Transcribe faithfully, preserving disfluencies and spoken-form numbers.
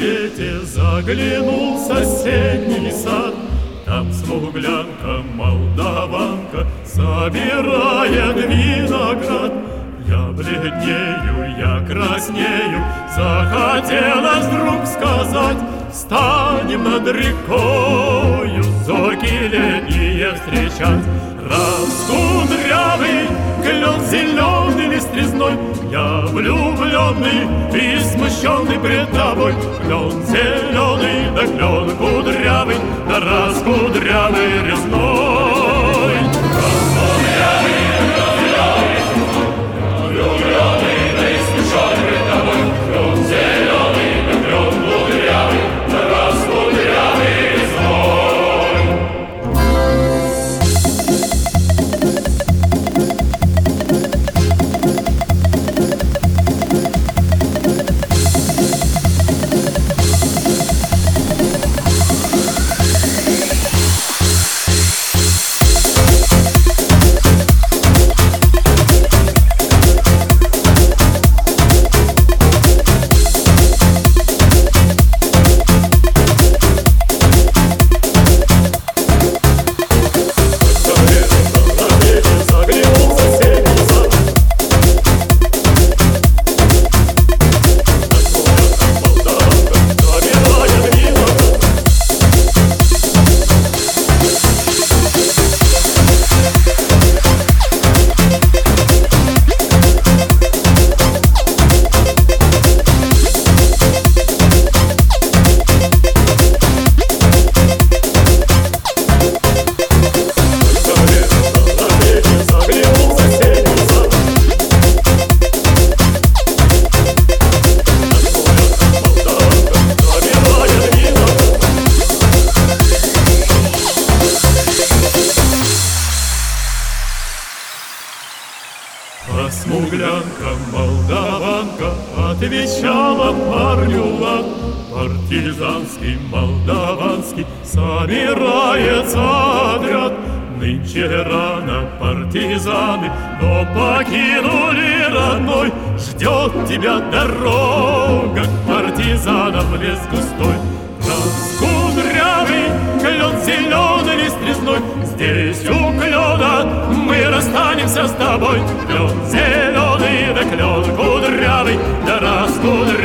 рассвете заглянул в соседний сад. Там смуглянка, молдаванка собирает виноград. Я бледнею, я краснею, захотелось вдруг сказать: встанем над рекою, зорьки летние встречать. Раскудрявый клен зеленый лист резной, я влюбленный и смущенный пред тобой. Клен зеленый, да клен кудрявый, да раскудрявый резной. Раскудрявый, кудрявый, влюбленный, да и смущенный пред тобой. Клен зеленый, да клен кудрявый, да раскудрявый резной. А смуглянка, молдаванка отвечала парню лад. Партизанский, молдаванский собирается отряд. Нынче рано партизаны, но покинули родной. Ждет тебя дорога к партизанам, лес густой. Раскудрявый клен зеленый лист резной, здесь у клена мы расстанемся с тобой. Клен зеленый, да клен кудрявый, да раскудрявый.